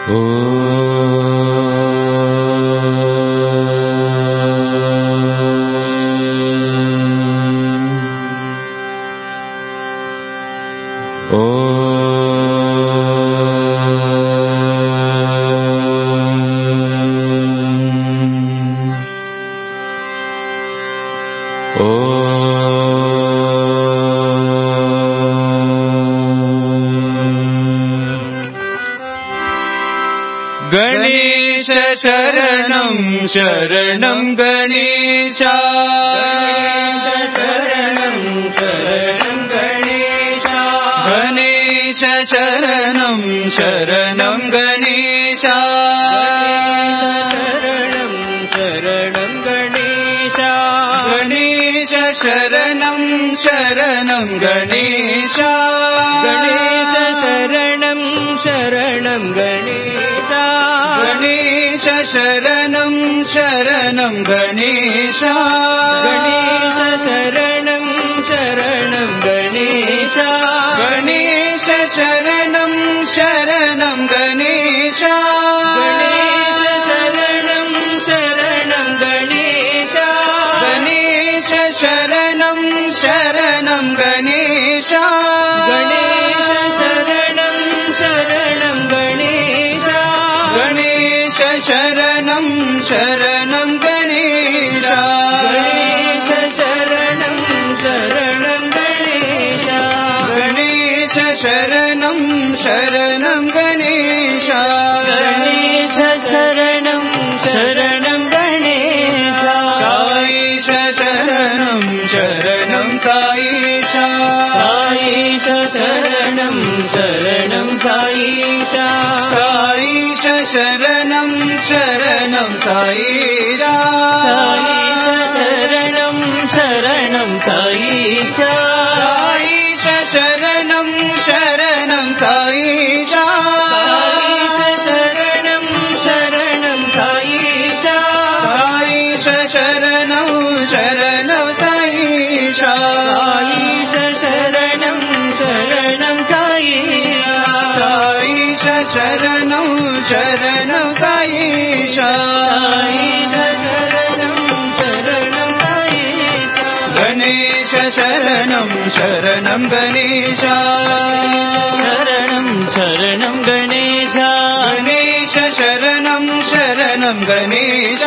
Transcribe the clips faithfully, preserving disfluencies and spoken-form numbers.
गणेश शरणं शरणं गणेश शरणं शरणं गणेश गणेश शरणं शरणं गणेश शरणं शरणं गणेश गणेश शरणं शरणं गणेश गणेश शरणं शरणं गणेश गणेश शरणं शरणं गणेश गणेश शरणं शरणं गणेश गणेश शरणं शरणं गणेश गणेश शरणं शरणं गणेश गणेश शरणं शरणं गणेश गणेश शरणं शरणं गणेश गणेश शरणं शरणं गणेश गणेश शरणं शरणं गणेश गणेश शरणं शरणं गणेश गणेश शरणं शरणं गणेश साईश शरणं शरणं साईश साईश शरणं शरणं साईश साईश शरणं शरणं साईश साईश शरणं शरणं साईश साईश शरणं शरणं साईश साईश शरणं शरणं साईश साईश शरणं शरणं साईश साईश शरणं शरणं साईश साईश शरणं शरणं साईश साईश शरणं शरणं साईश गणेश शरणं शरणं गणेश शरणं शरणं गणेश गणेश शरणं शरणं गणेश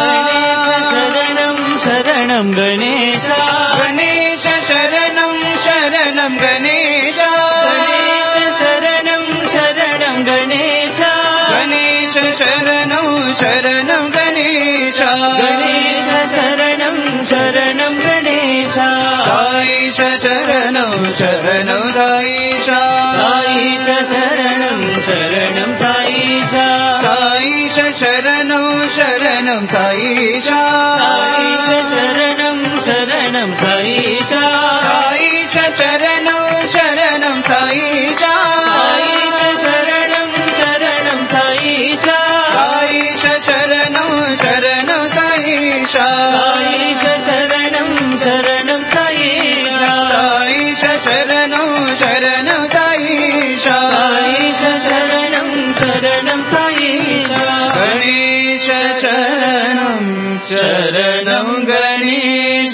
शरणं शरणं गणेश गणेश शरणं शरणं गणेश गणेश शरणं शरणं गणेश गणेश शरणं शरणं गणेश गणेश शरणं शरणं गणेश साईश शरणं शरणं साईश साईश शरणं शरणं साईश साईश शरणं शरणं साईश साईश शरणं शरणं साईश साईश शरणं शरणं साईश साईश शरणं शरणं साईश साईश शरणं शरणं साईश साईश शरणं शरणं साईश साईश शरणं शरणं साईश साईश शरणं शरणं साईश गणेश शरणं शरणं गणेश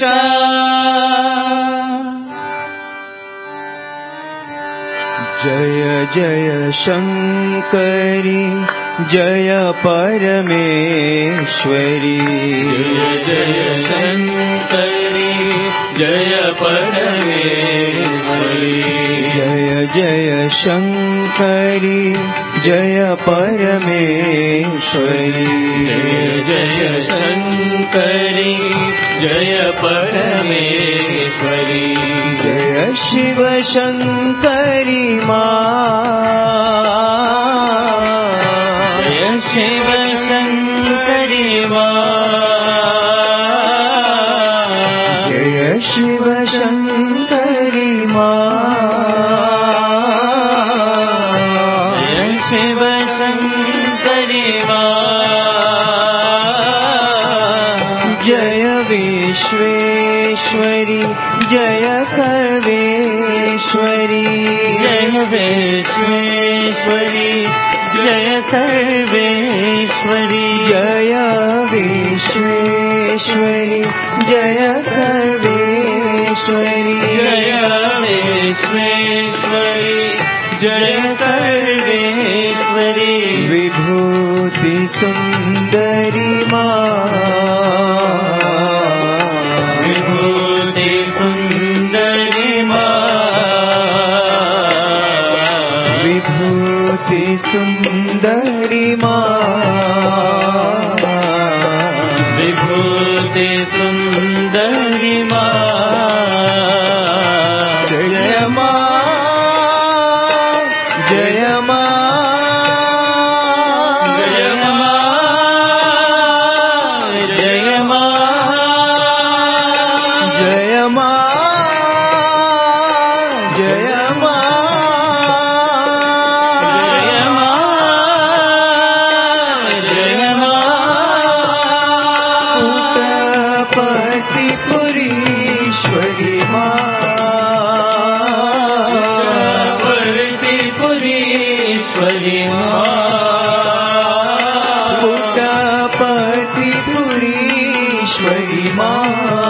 जय जय शंकरी जय परमेश्वरी जय जय शंकरी जय परमेश्वरी जय जय शंकरी जय परमेश्वरी जय जय शंकरी जय परमेश्वरी जय शिव शंकरी माँ जय शिव शंकरी माँ जय शिव शंकरी माँ जय शिव शंकरी माँ जय विश्वेश्वरी जय सर्वेश्वरी जय विश्वेश्वरी जय सर्वेश्वरी जय विश्वेश्वरी जय सर्वेश्वरी जय विश्वेश्वरी जय सर्वेश्वरी विभूति सुंदरी माँ विभूति सुंदरी माँ विभूति सुंदरी माँ विभूति सुंदरी माँ जय माँ जय माँ जय माँ जय माँ जय माँ जय माँ जय माँ पुटपतिपुरीश्वरी माँ पुटपतिपुरीश्वरी माँ पुटपतिपुरीश्वरी माँ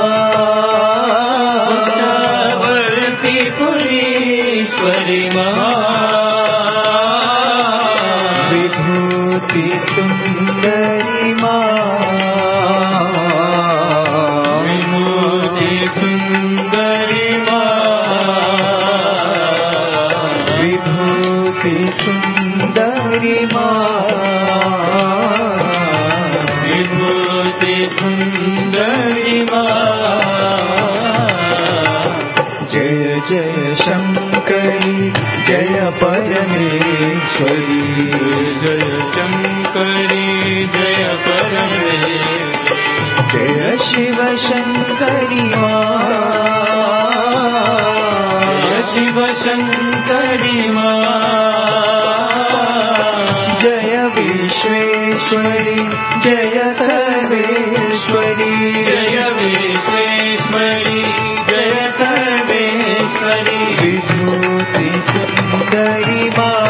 पुटपतिपुरीश्वरी माँ विभूति सुंदरी माँ विभूति सुंदरी माँ विभूति सुंदरी माँ विभूति सुंदरी माँ जय जय शंकरी जय परमेश्वरी जय शंकरी जय परमेश्वरी जय शिव शंकरी माँ जय शिव शंकरी माँ जय विश्वेश्वरी जय सर्वेश्वरी जय विश्वेश्वरी जय सर्वेश्वरी विभूति सुंदरी माँ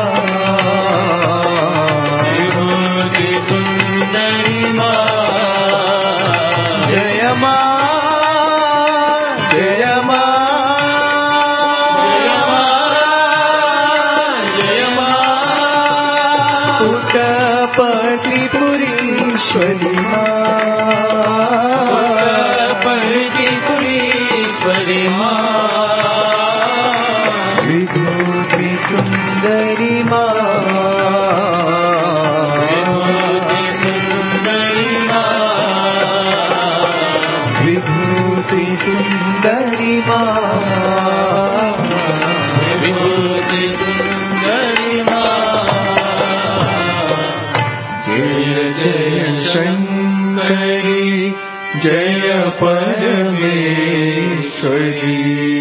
विभूति सुंदरी माँ जय माँ जय माँ जय माँ पुटपतिपुरीश्वरी माँ पुटपतिपुरीश्वरी माँ विभूति सुंदरी माँ विभूति सुंदरी माँ विभूति सुंदरी माँ विभूति सुंदरी माँ जय जय शंकरी जय परमेश्वरी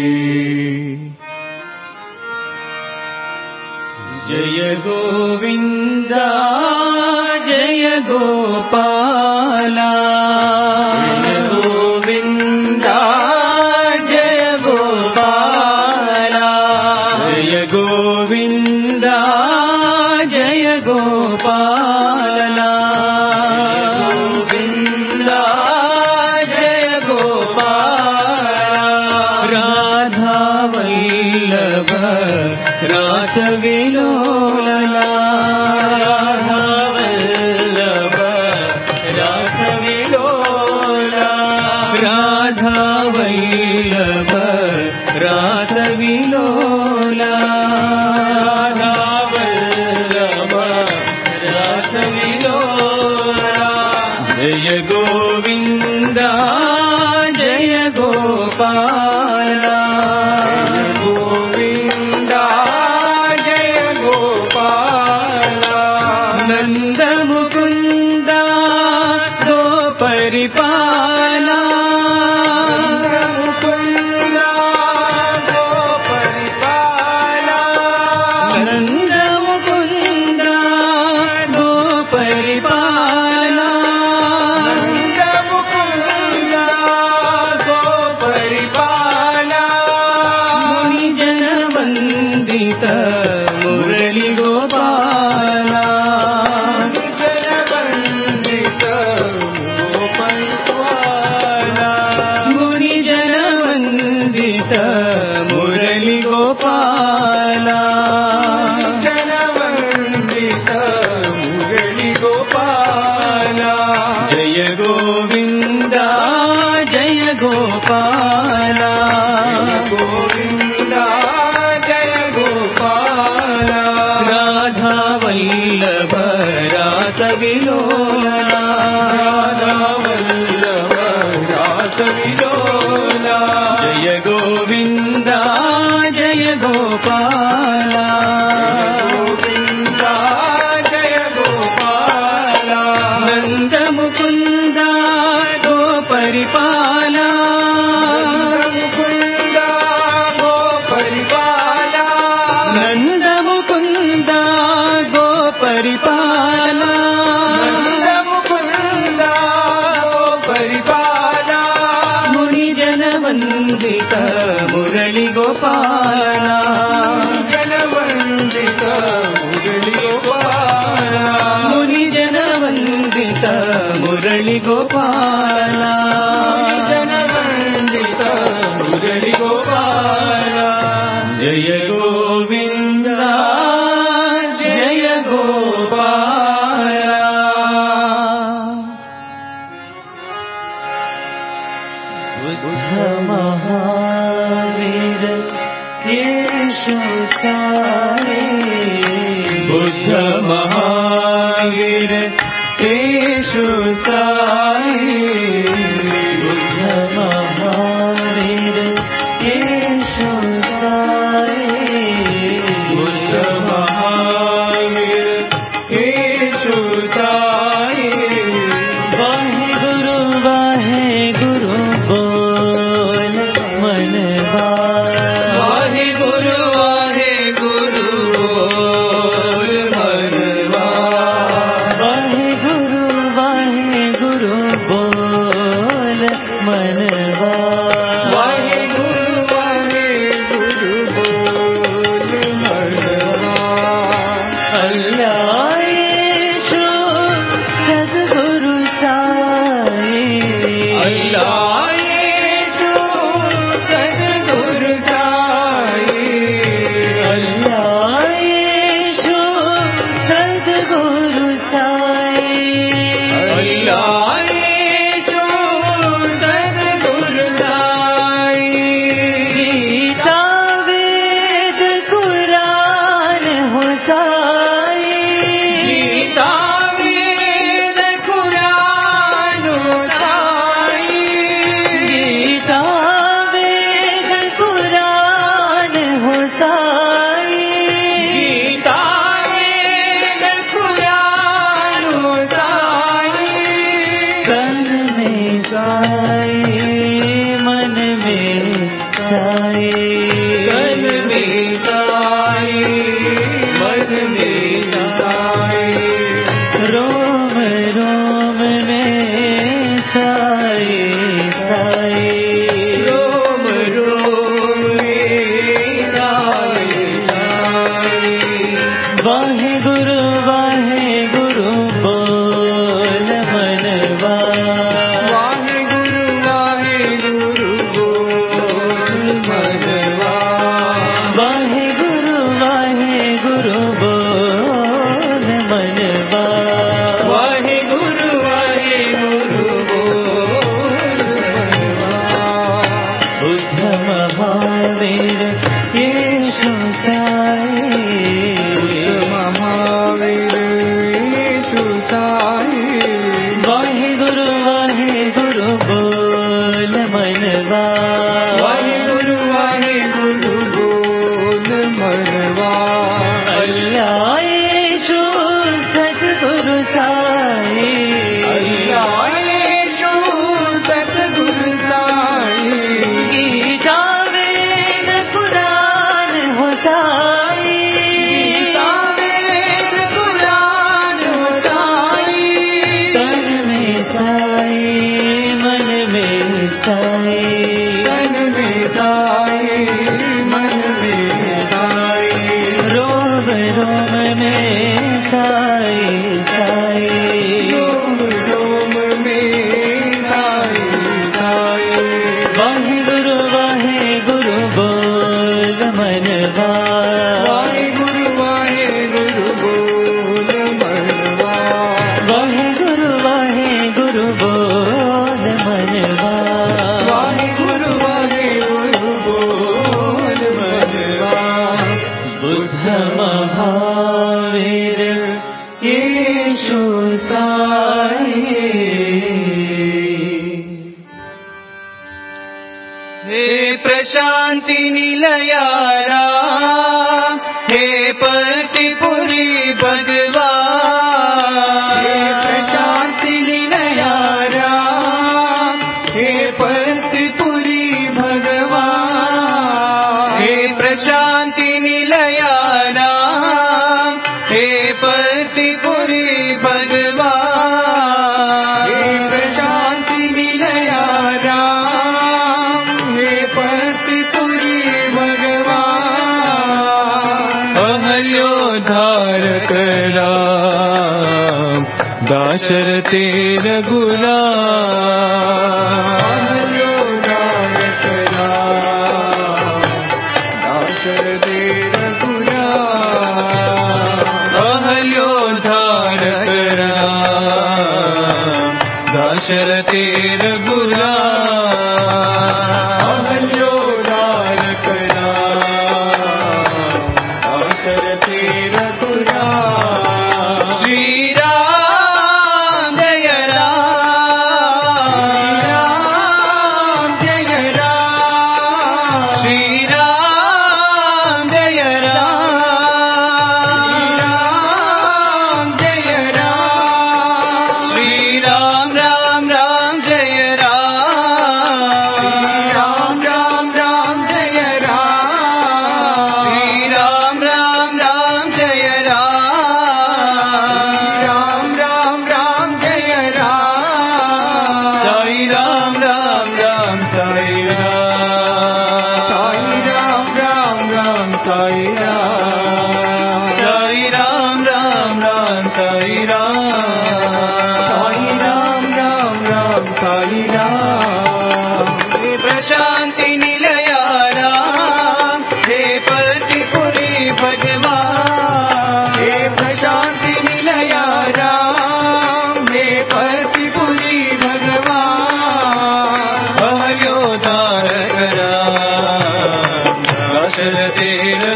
जय गोविंदा जय गोपाला जय गोविंदा जय गोपाला जय गोविंदा जय गोपाला गोविंदा जय गोपाला राधा वल्लभ रास विलोला राधा वल्लभ रास विलोला राधा वल्लभ रास विलोला राधा वल्लभ रास विलोला जय गोविंदा जय गोपाला गोविंदा जय गोपाला नंद मुकुंदा दो परिपाला मुकुंदा दो परिपाला नंद मुकुंदा दो परिपाला नंद मुकुंदा दो परिपाला मुनि जन वंदित मुरली गोपाला विलोला राधा वल्लभ रास विलोला जय गोविंदा जय गोपाला गोविंदा जय गोपाला नंद मुकुंदा गो परिपाला मुकुंदा गो परिपाला नंद मुकुंदा गो परिपाला नंद मुकुंदा गो परिपाला मुनि जन वंदित मुरली गोपाला जन वंदित मुरली गोपाला मुनि जन वंदित मुरली गोपाला जन वंदित मुरली गोपाला जय गोविंदा जय गोपाला बुद्ध महावीर येशु साई बुद्ध महावीर येशु साई बुद्ध महावीर येशु साई बुद्ध महावीर येशु साई वाहे गुरु वाहे गुरु बोल मन वाहे गुरु वाहे गुरु बोल मन वाहे गुरु वाहे गुरु बोल मन वाहे गुरु वाहे गुरु बोल मन अल्लाह यीशु सद्गुरु साई अल्लाह यीशु सद्गुरु साई अल्लाह यीशु सद्गुरु साई अल्लाह यीशु सद्गुरु साई गीता वेद कुरान हो साई गीता वेद कुरान हो साई गीता वेद कुरान हो साई गीता वेद कुरान हो साई तन में साई मन में साई तन में साई मन में साई रोम रोम में साई साई रोम रोम में साई साई वाहे गुरु वाहे गुरु बोल मन वाहे गुरु वाहे गुरु बोल मन वाहे गुरु वाहे गुरु बोल मन वाहे गुरु वाहे गुरु बोल मन बुद्ध महावीर येशु साई बुद्ध महावीर येशु साई वाहे गुरु वाहे गुरु बोल मन वाहे गुरु वाहे गुरु बोल मन अल्लाह यीशु सद्गुरु साई अल्लाह यीशु सद्गुरु साई गीता वेद कुरान हो साई गीता वेद कुरान हो साई तन में साई मन में साई तन में साई मन में साई रोम रोम में साई साई रोम रोम में साई साई वाहे गुरु वाहे गुरु बोल मन वाहे गुरु वाहे गुरु बोल मन वाहे गुरु वाहे गुरु बोल मन वाहे गुरु वाहे गुरु बोल मन बुद्ध महावीर येषु साई। हे प्रशांति निलया राम, हे पर्तिपुरी भगवान। हे प्रशांति निलया राम, हे पर्तिपुरी भगवान। हे प्रशांति निलया राम, हे पर्तिपुरी भगवान। हे प्रशांति निलया राम, हे पर्तिपुरी भगवान। अहल्योद्धारक राम, दाशरथे रघुराम। अहल्योद्धारक राम, दाशरथे रघुराम। अहल्योद्धारक राम, दाशरथे रघुराम। अहल्योद्धारक राम, दाशरथे रघुराम। श्री राम जय राम, जय राम, श्री राम जय राम, जय राम, श्री राम राम राम जय राम, राम राम राम जय राम, श्री राम राम राम जय राम, राम राम राम जय राम, साई राम राम राम साई राम, साई राम राम राम साई राम, साई राम राम राम साई राम, साई राम राम राम साई राम। हे प्रशांति निलया राम, हे पर्तिपुरी भगवान। हे प्रशांति निलया राम, हे पर्तिपुरी भगवान। अहल्योद्धारक राम, दाशरथे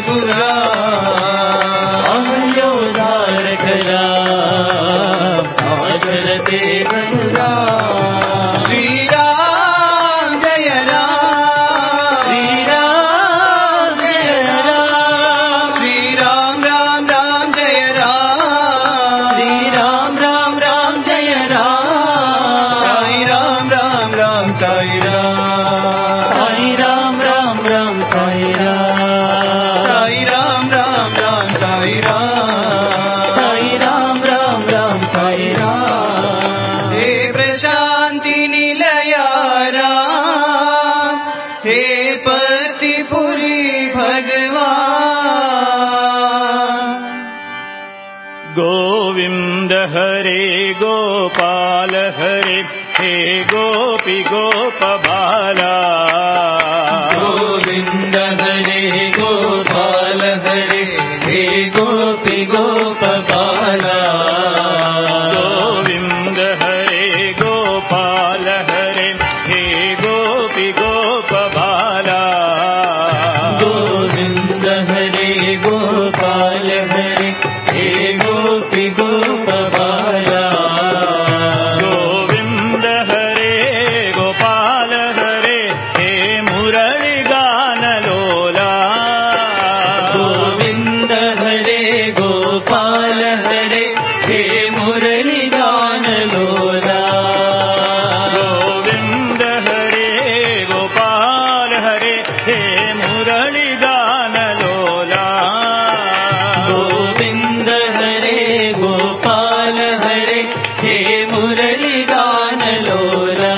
रघुराम। अहल्योद्धारक राम, दाशरथे रघुराम। श्री राम जय राम, श्री राम जय राम, श्री राम राम राम जय राम, श्री राम राम राम जय राम, साई राम राम राम साई राम, साई राम राम राम साई राम, साई राम राम राम साई राम, साई राम राम राम साई राम। हे प्रशांति निलया राम, हे पर्तिपुरी भगवान। गोविंद हरे गोपाल हरे, हे गोपी गोपबाला। गोविंद हरे गोपाल हरे, हे गोपी गोपबाला। गोविंद हरे गोपाल हरे, हे गोपी गोपबाला। गोविंद हरे गोपाल हरे, हे गोपी गोपबाला। गोविंद हरे गोपाल हरे, हे मुरली गान लोला। गोविंद हरे गोपाल हरे, हे मुरली गान लोला। गोविंद हरे गोपाल हरे, हे मुरली गान लोला। गोविंद हरे गोपाल हरे, हे मुरली गान लोला।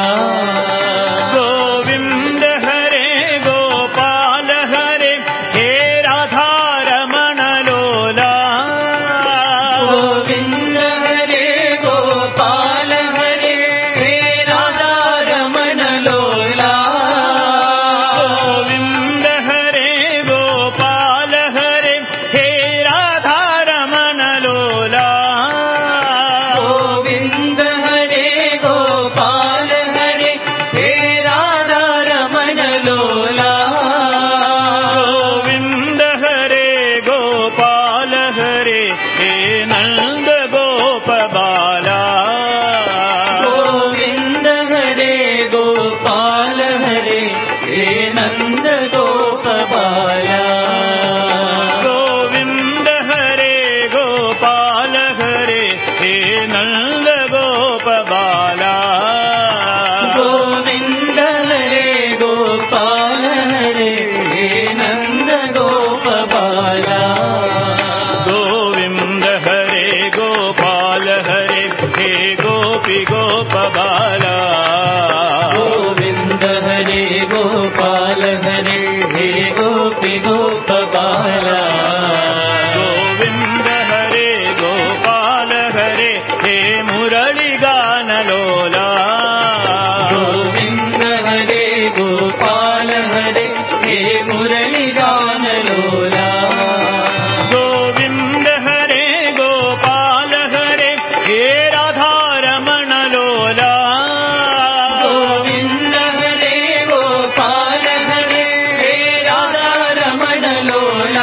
गोविंद हरे गोपाल हरे, हे राधा रमण लोला। गोविंद हरे गोपाल हरे, हे राधा रमण लोला। गोविंद हरे गोपाल हरे, हे राधा रमण लोला। गोविंद हरे गोपाल हरे, हे राधा रमण लोला। गोविंद हरे गोपाल हरे, हे नंद गो बाला गोविंद हरे गोपाल हरे हे गोपी गोप बाला गोविंद हरे गोपाल हरे हे मुरली गान लोला गोविंद हरे गोपाल हरे हे मुरली गान लोला गोविंद हरे गोपाल हरे हे राधा रमण लोला गोविंद हरे गोपाल हरे हे राधा रमण लोला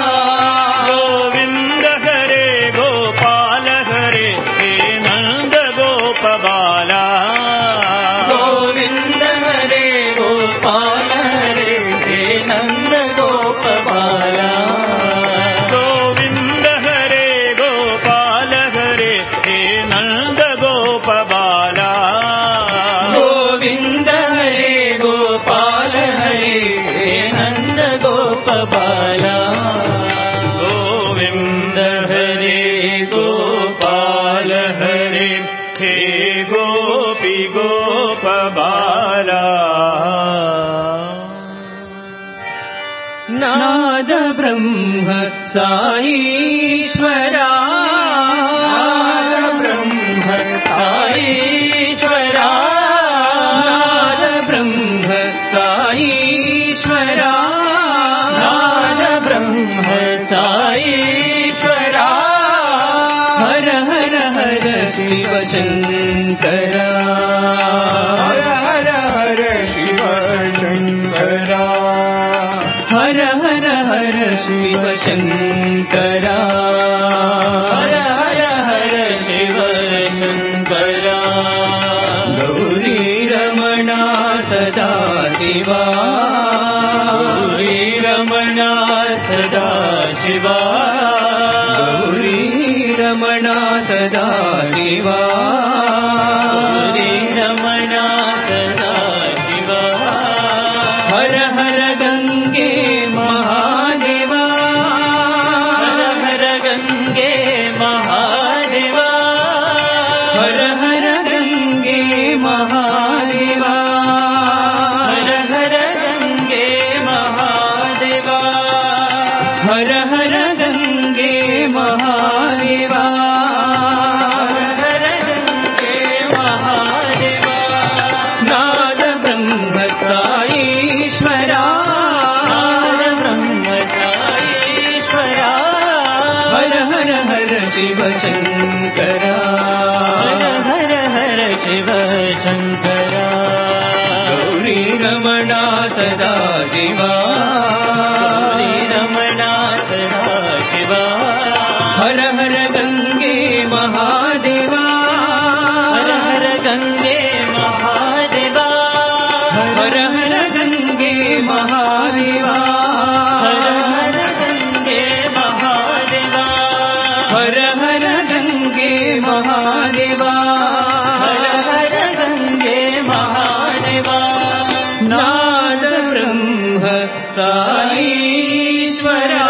गोविंद हरे गोपाल हरे हे नंद गोप बाला गोविंद हरे गोपाल हरे हे नंद गोप बाला गोविंद हरे गोपाल हरे हे नंद गोप बाला गोविंद हरे गोपाल हरे हे नंद गोप बाला गोविंद हरे गोपाल हरे हे गोपी गोप बाला नाद ब्रह्म साईश्वरा नाद ब्रह्म साईश्वरा नाद ब्रह्म साईश्वरा नाद ब्रह्म साईश्वरा हर हर हर शिव शंकरा हर हर हर शिव शंकरा हर हर हर शिव शंकरा हर हर हर शिव शंकरा गौरी रमणा सदा शिवा गौरी रमणा सदा शिवा गौरी रमणा सदा शिवा गौरी रमणा सदा शिवा हर हर गंगे महादेवा हर हर गंगे महादेवा हर हर गंगे महादेवा हर हर गंगे महादेवा हर हर गंगे महादेवा हर गंगे महादेवा नाद ब्रह्म साईश्वरा नाद ब्रह्म साईश्वरा हर हर हर शिव शंकरा हर हर हर शिव शंकरा गौरी रमणा सदा शिवा गौरी रमणा सदा शिवा हर हर गंगे महादेवा हर हर गंगे महादेवा हर हर गंगे महादेवा हर हर गंगे महादेवा हर हर गंगे महादेवा हर हर गंगे महादेवा नाद ब्रह्म साईश्वरा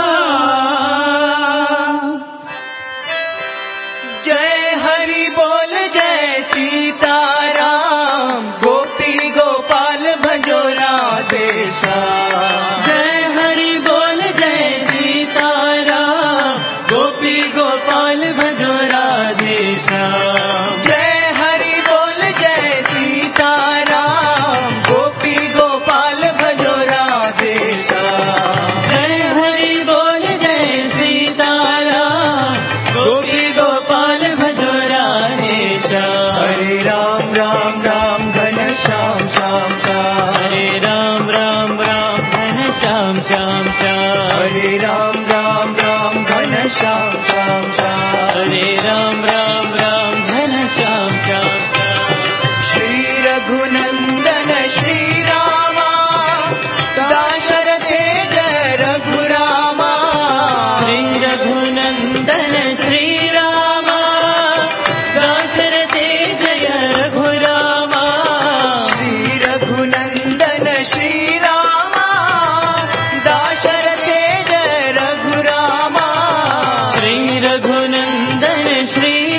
जय हरि बोल जय सीताराम गोपी गोपाल भजो राधेशा जय हरि बोल जय सीताराम गोपी गोपाल भजो राधेशा जय हरि बोल जय सीताराम गोपी गोपाल भजो राधेशा जय हरि बोल जय सीताराम गोपी गोपाल भजो राधेशा हरे राम राम राम घन श्याम श्याम श्याम हरे राम राम राम घन श्याम श्याम श्याम हरे राम राम राम घन श्याम श्याम श्याम हरे राम राम राम घन श्याम श्याम श्याम श्री रघुनंदन श्री रामा दाशरथे जय रघुरामा श्री रघुनंदन श्री रामा दाशरथे जय रघुरामा श्री रघुनंदन श्री रामा दाशरथे जय रघुरामा श्री रघुनंदन श्री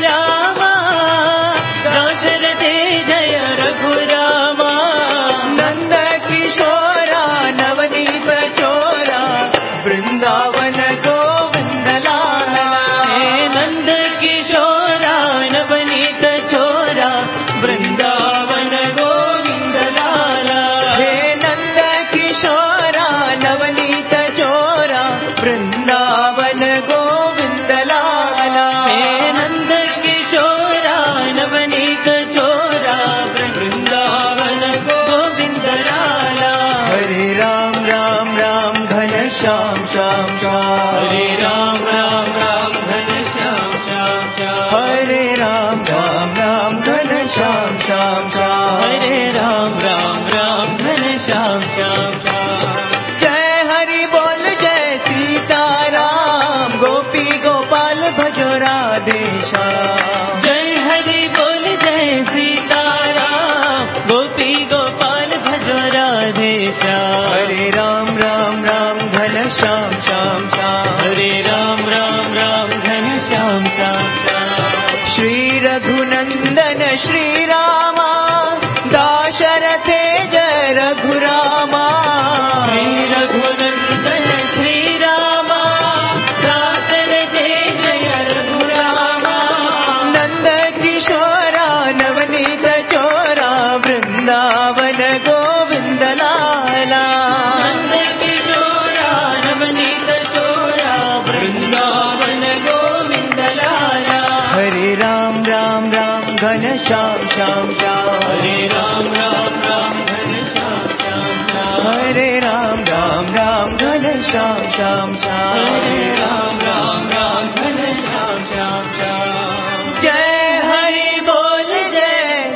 राधेशा जय हरि बोल जय सीताराम गोपी गोपाल भजो राधेशा हरे राम राम राम घन श्याम श्याम श्याम हरे राम राम राम घन श्याम श्याम श्याम श्री रघुनंदन श्री रामा दाशरथे जय रघुरामा श्री रघुनंदन श्री रामा दाशरथे जय रघुरामा नंद किशोरा नवनीत चोरा वृंदावन गोविंद लाला नंद किशोरा नवनीत चोरा वृंदावन गोविंद लाला हरे राम राम राम घन श्याम श्याम श्याम हरे राम राम राम घन श्याम श्याम श्याम हरे राम राम राम घन श्याम श्याम श्याम हरे राम राम राम घन श्याम श्याम श्याम जय हरि बोल जय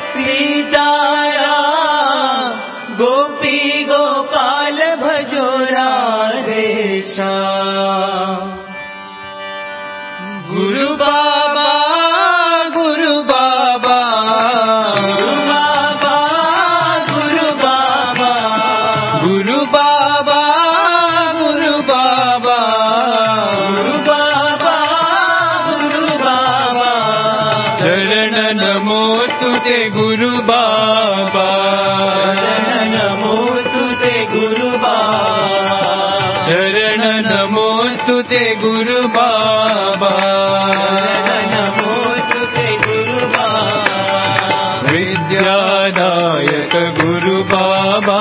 सीताराम गोपी गोपाल भजो राधेशा गुरु बाबा गुरु बाबा गुरु बाबा गुरु बाबा गुरु बाबा गुरु बाबा गुरु बाबा गुरु बाबा चरण नमो तुते गुरु बाबा चरण नमो तुते गुरु बाबा चरण नमो तुते गुरु बाबा नमो तुते गुरु बाबा विद्यादायक गुरु बाबा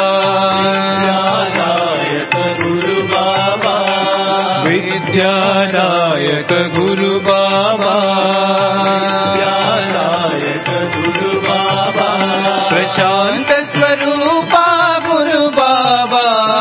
विद्यादायक गुरु बाबा विद्यादायक गुरु बाबा विद्यादायक गुरु बाबा प्रशांत स्वरूपा गुरु बाबा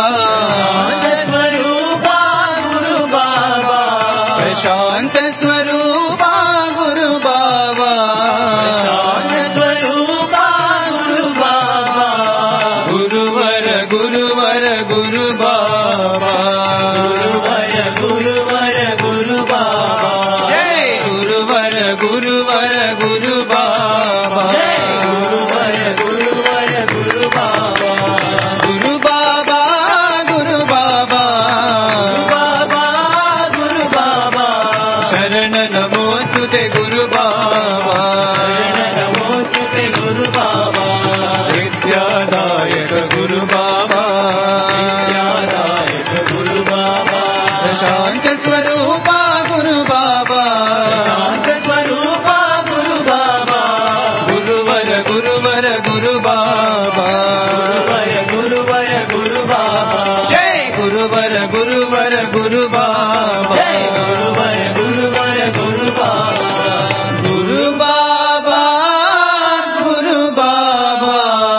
स्वरूपा गुरु बाबा प्रशांत स्वरूपा गुरु बाबा प्रशांत स्वरूपा गुरु बाबा गुरुवर गुरुवर गुरु बाबा गुरुवर गुरुवर गुरु बाबा जय गुरुवर गुरुवर गुरु बाबा जय गुरुवर गुरुवर गुरु बाबा गुरु बाबा गुरु बाबा गुरु बाबा गुरु बाबा शरण नमोस्तुते गुरु बाबा शरण नमोस्तुते गुरु बाबा विद्यादायक गुरु बाबा विद्यादायक गुरु बाबा शांत स्वरूपा गुरु बाबा शांत स्वरूपा गुरु बाबा गुरुवर गुरुवर गुरु बाबा गुरुवर गुरुवर गुरु बाबा जय गुरुवर गुरुवर गुरु बाबा जय गुरुवर गुरुवर गुरु बाबा गुरु बाबा गुरु बाबा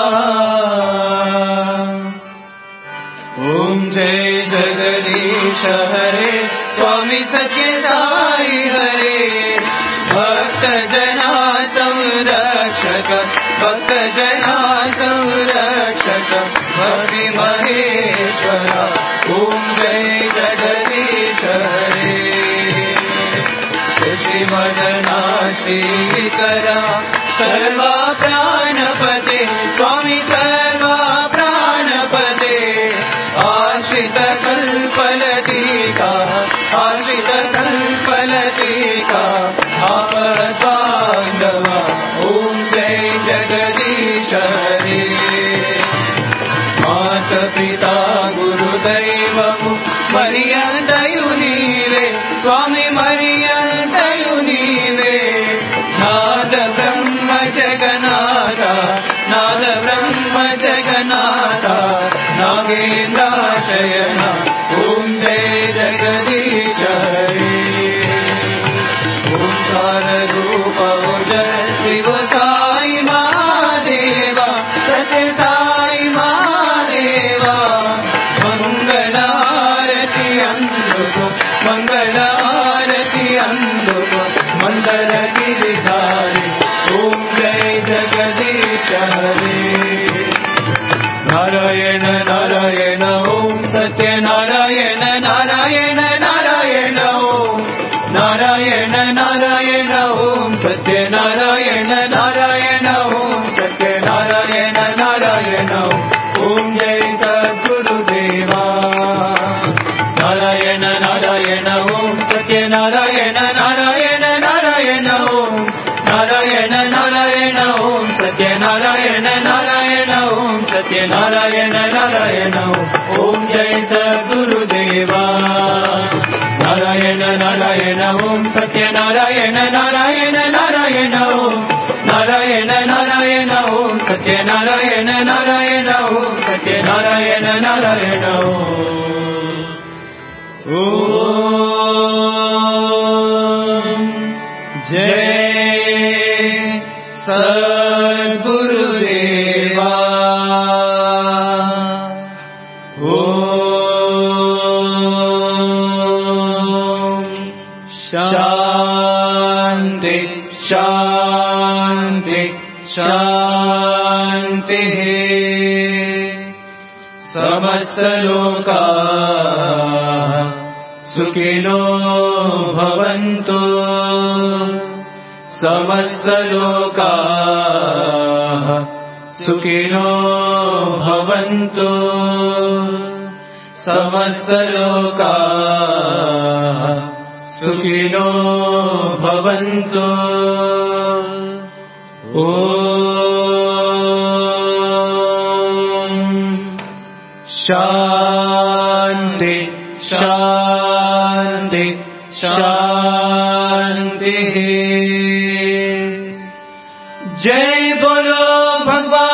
ओम जय जगदीश हरे स्वामी सत्य साई हरे भक्त जना संरक्षक भक्त जना संरक्षक भक्ति महेश्वरा ओम जय जगदीश हरे श्रीमदना श्रीकरा सर्वा प्राणपते स्वामी सर्वा प्राणपते आश्रित कल्पलतिका आश्रित कल्पलतिका आपद्बान्धवा ओम जय जगदीश हरे मात पिता गुरुदैवमु मर्यादयु नीवे स्वामी मर्यादयु नीवे नाद ब्रह्म जगन्नाथ नाद ब्रह्म जगन्नाथ नागेन्द्राशयन ओम जय जगदीश हरे ओंकार रूप जय शिव साई महादेवा सत्य साई महादेवा मंगलारती अंधुको मंगलारती अंधुको मंगल गिरिधारी ओम जय जगदीश हरे नारायण नारायण ओम सत्य नारायण नारायण नारायण ओम नारायण नारायण नारायण ओम सत्यनारायण नारायण ओम सत्यनारायण नारायण ओम जय सद्गुरुदेवा नारायण नारायण ओम सत्यनारायण नारायण नारायण ओम नारायण नारायण ओम सत्यनारायण नारायण ओम सत्यनारायण नारायण ओम जय सद्गुरुदेवा नारायण नारायण ओम सत्यनारायण नारायण नारायण ओम नारायण नारायण ओम सत्यनारायण नारायण ओम सत्यनारायण नारायण ओम जय सद्गुरुदेवा शांति शांति शांति समस्त लोका सुखिनो भवन्तु समस्त लोका सुखिनो भवन्तु समस्त लोका सुखिनो भवन्तु ओम शांति शांति शांति जय बोलो भगवान